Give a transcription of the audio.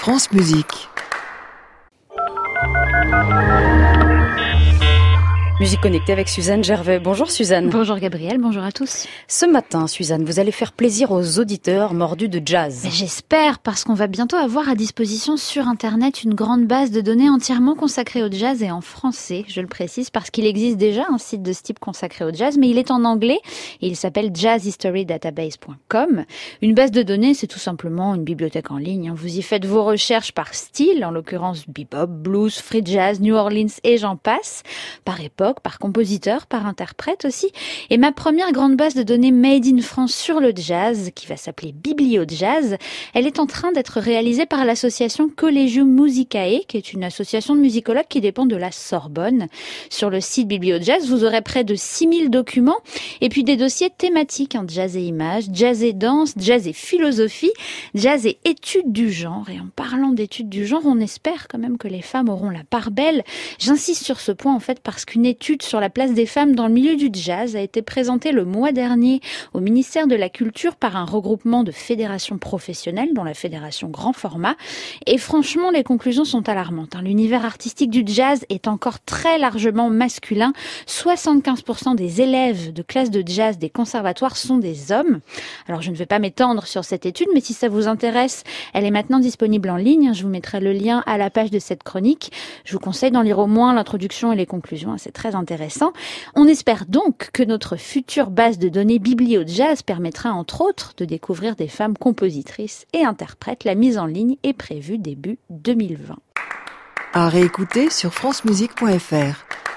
France Musique. Musique connectée avec Suzanne Gervais. Bonjour Suzanne. Bonjour Gabrielle, bonjour à tous. Ce matin, Suzanne, vous allez faire plaisir aux auditeurs mordus de jazz. J'espère, parce qu'on va bientôt avoir à disposition sur Internet une grande base de données entièrement consacrée au jazz et en français. Je le précise parce qu'il existe déjà un site de ce type consacré au jazz, mais il est en anglais et il s'appelle jazzhistorydatabase.com. Une base de données, c'est tout simplement une bibliothèque en ligne. Vous y faites vos recherches par style, en l'occurrence bebop, blues, free jazz, New Orleans et j'en passe, par époque, par compositeur, par interprète aussi. Et ma première grande base de données made in France sur le jazz, qui va s'appeler BiblioJazz, elle est en train d'être réalisée par l'association Collegium Musicae, qui est une association de musicologues qui dépend de la Sorbonne. Sur le site BiblioJazz, vous aurez près de 6000 documents et puis des dossiers thématiques, jazz et images, jazz et danse, jazz et philosophie, jazz et études du genre. Et en parlant d'études du genre, on espère quand même que les femmes auront la part belle. J'insiste sur ce point en fait parce qu'une étude sur la place des femmes dans le milieu du jazz a été présentée le mois dernier au ministère de la Culture par un regroupement de fédérations professionnelles, dont la fédération Grand Format. Et franchement, les conclusions sont alarmantes. L'univers artistique du jazz est encore très largement masculin. 75% des élèves de classe de jazz des conservatoires sont des hommes. Alors, je ne vais pas m'étendre sur cette étude, mais si ça vous intéresse, elle est maintenant disponible en ligne. Je vous mettrai le lien à la page de cette chronique. Je vous conseille d'en lire au moins l'introduction et les conclusions. C'est très intéressant. On espère donc que notre future base de données BiblioJazz permettra entre autres de découvrir des femmes compositrices et interprètes. La mise en ligne est prévue début 2020. À réécouter sur francemusique.fr.